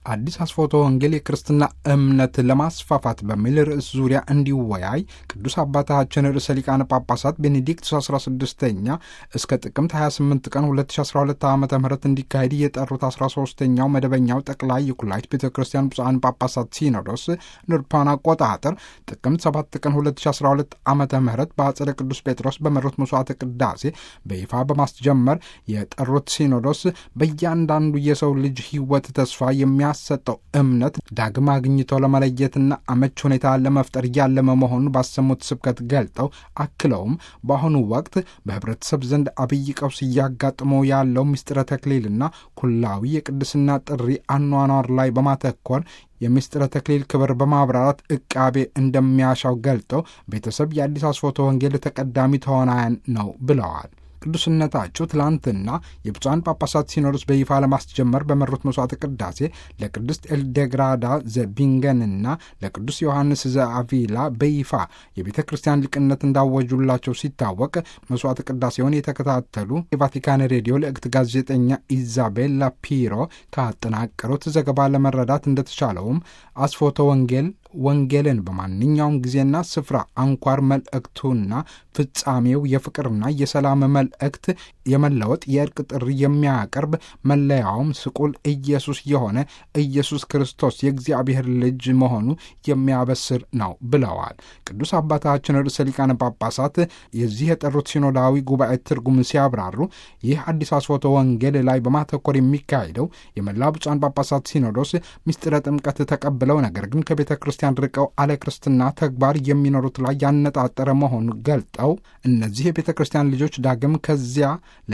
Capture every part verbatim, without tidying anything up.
አዲስ አስፎቶ ወንጌል የክርስትና እምነት ለማስፋፋት በሚል ርዕስ ዙሪያ እንዲወያይ ቅዱስ አባታችን ርዕሰ ሊቃነ ጳጳሳት ቤኔዲክቱስ አስራ ስድስተኛ እስከ ጥቅምት ሃያ ስምንት ቀን ሁለት ሺህ አስራ ሁለት ዓመተ ምህረት እንዲካሄድ የጠሩት አስራ ሶስተኛው መደበኛው ጠቅላይ የኩላይት ቤተ ክርስቲያን ብፁዓን ጳጳሳት ሲኖዶስ ንርፓን አቆጣጠር ጥቅምት ሰባት ቀን ሁለት ሺህ አስራ ሁለት ዓመተ ምህረት በአጸደ ቅዱስ ጴጥሮስ በመሩት መስዋዕተ ቅዳሴ በይፋ በማስጀመር የጠሩት ሲኖዶስ በእያንዳንዱ የሰው ልጅ ሕይወት ተስፋ የሚያ ሰጠው እምነት ዳግም አግኝቶ ለመለየትና አመች ሁኔታ ለመፍጠር ያለመ መሆኑን ባሰሙት ስብከት ገልጠው አክለውም በአሁኑ ወቅት በህብረተሰብ ዘንድ አብይ ቀውስ እያጋጠመው ያለው ምስጢረ ተክሊልና ኩላዊ የቅድስና ጥሪ አኗኗር ላይ በማተኮር የምስጢረ ተክሊል ክብር በማብራራት ዕቃቤ እንደሚያሻው ገልጠው ቤተሰብ የአዲስ አስፎቶ ወንጌል ተቀዳሚ ተዋናያን ነው ብለዋል። ቅዱስነታቸው ትላንትና የብፁዓን ጳጳሳት ሲኖዶስ በይፋ ለማስጀመር በመሩት መስዋዕተ ቅዳሴ ለቅድስት ኤልደግራዳ ዘቢንገንና ለቅዱስ ዮሐንስ ዘአቪላ በይፋ የቤተ ክርስቲያን ሊቅነት እንዳወጁላቸው ሲታወቅ መስዋዕተ ቅዳሴውን የተከታተሉ የቫቲካን ሬዲዮ ለእክት ጋዜጠኛ ኢዛቤላ ፒሮ ካጠናቀሩት ዘገባ ለመረዳት እንደተቻለውም አስፎቶ ወንጌል ወንጌልን በማንኛውም ጊዜና ስፍራ አንኳር መልእክቱና ፍጻሜው የፍቅርና የሰላም መልእክት የመለወጥ የእርቅ ጥሪ የሚያቀርብ መለያውም ስቁል ኢየሱስ የሆነ ኢየሱስ ክርስቶስ የእግዚአብሔር ልጅ መሆኑ የሚያበስር ነው ብለዋል። ቅዱስ አባታችን ርዕሰ ሊቃነ ጳጳሳት የዚህ የጠሩት ሲኖዳዊ ጉባኤ ትርጉም ሲያብራሩ ይህ አዲስ አስፎቶ ወንጌል ላይ በማተኮር የሚካሄደው የመላ ብፁዓን ጳጳሳት ሲኖዶስ ምስጢረ ጥምቀት ተቀብለው ነገር ግን ከቤተ ክርስቲያን ርቀው አለ ክርስትና ተግባር የሚኖሩት ላይ ያነጣጠረ መሆኑ ገልጠው እነዚህ የቤተ ክርስቲያን ልጆች ዳግም ከዚያ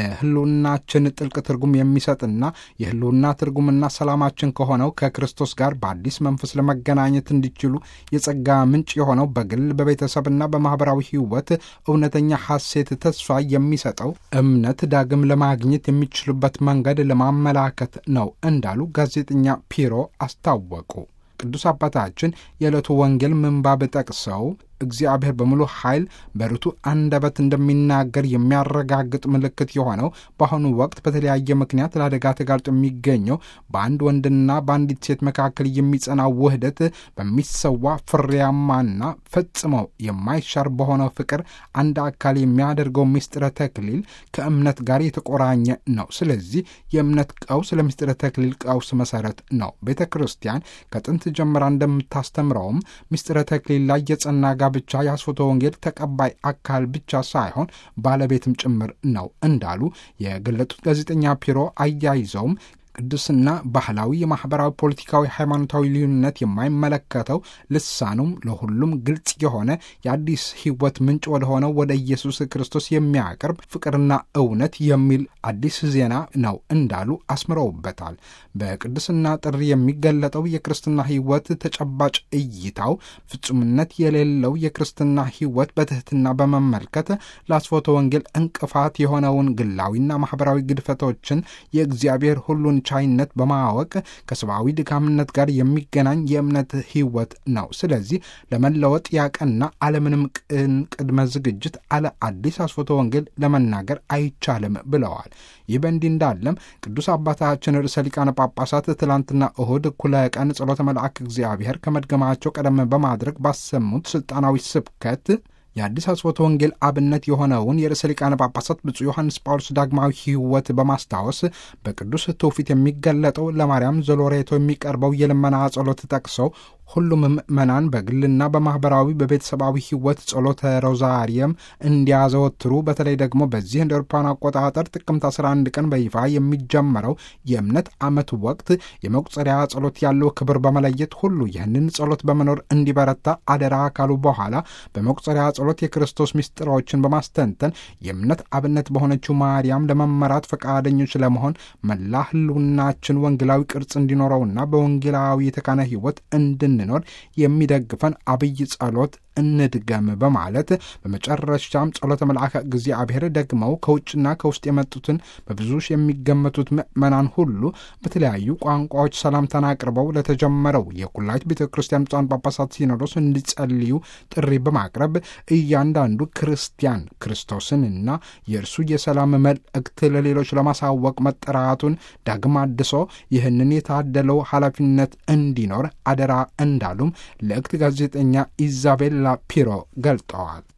ለህልውናችን ጥልቅ ትርጉም የሚሰጥና የህልውና ትርጉምና ሰላማችን ከሆነው ከክርስቶስ ጋር በአዲስ መንፈስ ለመገናኘት እንዲችሉ የጸጋ ምንጭ የሆነው በግል በቤተሰብና በማህበራዊ ህይወት እውነተኛ ሐሴት ተስፋ የሚሰጠው እምነት ዳግም ለማግኘት የሚችሉበት መንገድ ለማመላከት ነው እንዳሉ ጋዜጠኛ ፒሮ አስታወቁ። ቅዱስ አባታችን የዕለቱ ወንጌል ምንባብ ጠቅሰው እግዚአብሔር በሙሉ ኃይል በርቱ አንደበት እንደሚናገር የሚያረጋግጥ ምልክት የሆነው በአሁኑ ወቅት በተለያየ ምክንያት ለአደጋ ተጋልጦ የሚገኘው በአንድ ወንድና በአንዲት ሴት መካከል የሚጸናው ውህደት በሚሰዋ ፍሬያማና ፈጽሞ የማይሻር በሆነው ፍቅር አንድ አካል የሚያደርገው ምስጢረ ተክሊል ከእምነት ጋር የተቆራኘ ነው። ስለዚህ የእምነት ቀውስ ለምስጢረ ተክሊል ቀውስ መሰረት ነው። ቤተ ክርስቲያን ከጥንት ጀምራ እንደምታስተምረውም ምስጢረ ተክሊል ላይ የጸና ብቻ የአስፎቶ ወንጌል ተቀባይ አካል ብቻ ሳይሆን ባለቤትም ጭምር ነው እንዳሉ የገለጡት ጋዜጠኛ ፒሮ አያይዘውም ቅዱስና ባህላዊ፣ የማህበራዊ፣ ፖለቲካዊ፣ ሃይማኖታዊ ልዩነት የማይመለከተው ልሳኑም ለሁሉም ግልጽ የሆነ የአዲስ ሕይወት ምንጭ ወደ ሆነው ወደ ኢየሱስ ክርስቶስ የሚያቀርብ ፍቅርና እውነት የሚል አዲስ ዜና ነው እንዳሉ አስምረውበታል። በቅዱስና ጥሪ የሚገለጠው የክርስትና ሕይወት ተጨባጭ እይታው ፍጹምነት የሌለው የክርስትና ሕይወት በትህትና በመመልከት ለአስፎቶ ወንጌል እንቅፋት የሆነውን ግላዊና ማህበራዊ ግድፈቶችን የእግዚአብሔር ሁሉን ቻይነት በማወቅ ከሰብአዊ ድካምነት ጋር የሚገናኝ የእምነት ሕይወት ነው። ስለዚህ ለመለወጥ ያቀና ዓለምንም ቅን ቅድመ ዝግጅት አለ አዲስ አስፎቶ ወንጌል ለመናገር አይቻልም ብለዋል። ይህ በእንዲህ እንዳለም ቅዱስ አባታችን ርዕሰ ሊቃነ ጳጳሳት ትላንትና እሁድ እኩለ ቀን ጸሎተ መልአክ እግዚአብሔር ከመድገማቸው ቀደም በማድረግ ባሰሙት ስልጣናዊ ስብከት የአዲስ አስፎቶ ወንጌል አብነት የሆነውን የርዕሰ ሊቃነ ጳጳሳት ብፁዕ ዮሐንስ ጳውሎስ ዳግማዊ ሕይወት በማስታወስ በቅዱስ ትውፊት የሚገለጠው ለማርያም ዘሎሬቶ የሚቀርበው የልመና ጸሎት ጠቅሰው ሁሉም ምእመናን በግልና በማህበራዊ በቤተሰባዊ ሕይወት ጸሎተ ሮዛሪየም እንዲያዘወትሩ በተለይ ደግሞ በዚህ እንደ አውሮፓውያን አቆጣጠር ጥቅምት አስራ አንድ ቀን በይፋ የሚጀመረው የእምነት ዓመት ወቅት የመቁጠሪያ ጸሎት ያለው ክብር በመለየት ሁሉ ይህንን ጸሎት በመኖር እንዲበረታ አደራ ካሉ በኋላ በመቁጠሪያ ጸሎት የክርስቶስ ምስጢሮችን በማስተንተን የእምነት አብነት በሆነችው ማርያም ለመመራት ፈቃደኞች ለመሆን መላ ህልውናችን ወንጌላዊ ቅርጽ እንዲኖረውና በወንጌላዊ የተካነ ሕይወት እንድን ኖር የሚደግፈን አብይ ጸሎት እንድገም በማለት በመጨረሻም ጸሎተ መልአከ እግዚአብሔር ደግመው ከውጭና ከውስጥ የመጡትን በብዙ ሺህ የሚገመቱት ምዕመናን ሁሉ በተለያዩ ቋንቋዎች ሰላምታን አቅርበው ለተጀመረው የኩላይት ቤተ ክርስቲያን ብፁዓን ጳጳሳት ሲኖዶስ እንዲጸልዩ ጥሪ በማቅረብ እያንዳንዱ ክርስቲያን ክርስቶስንና የእርሱ የሰላም መልእክት ለሌሎች ለማሳወቅ መጠራቱን ዳግም አድሶ ይህንን የታደለው ኃላፊነት እንዲኖር አደራ እንዳሉም ልዕክት ጋዜጠኛ ኢዛቤላ ፒሮ ገልጠዋል።